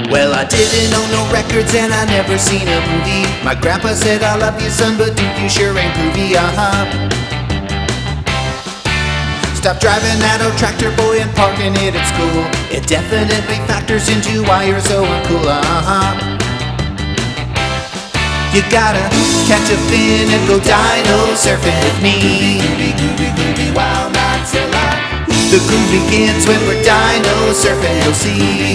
Well, I didn't own no records and I never seen a movie. My grandpa said, I love you, son, but dude, you sure ain't groovy, Stop driving that old tractor, boy, and parking it at school. It definitely factors into why you're so uncool, You gotta catch a fin and go dino surfing with me. Wow, the groove begins when we're dino surfing, you'll see.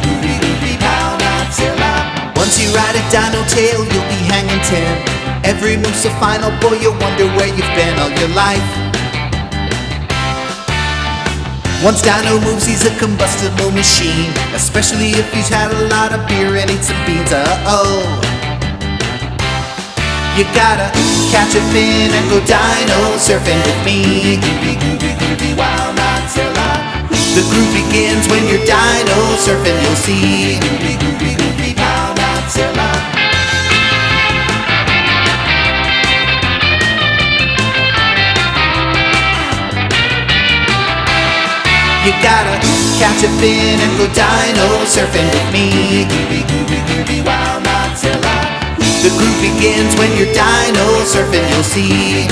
Once you ride a dino tail, you'll be hanging 10. Every move's a final, boy, you'll wonder where you've been all your life. Once Dino moves, he's a combustible machine, especially if he's had a lot of beer and eat some beans, You gotta catch a fin and go dino surfing with me. The groove begins when you're dino surfing, you'll see. You gotta catch a fin and go dino surfing with me. The groove begins when you're dino surfing, you'll see.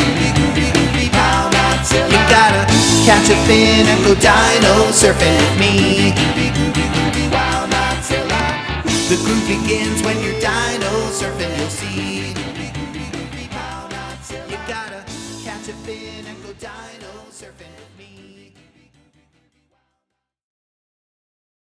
You gotta catch a fin and go dino surfing with me. The groove begins when you're dino surfing, you'll see. You gotta catch a fin and go dino surfing with me.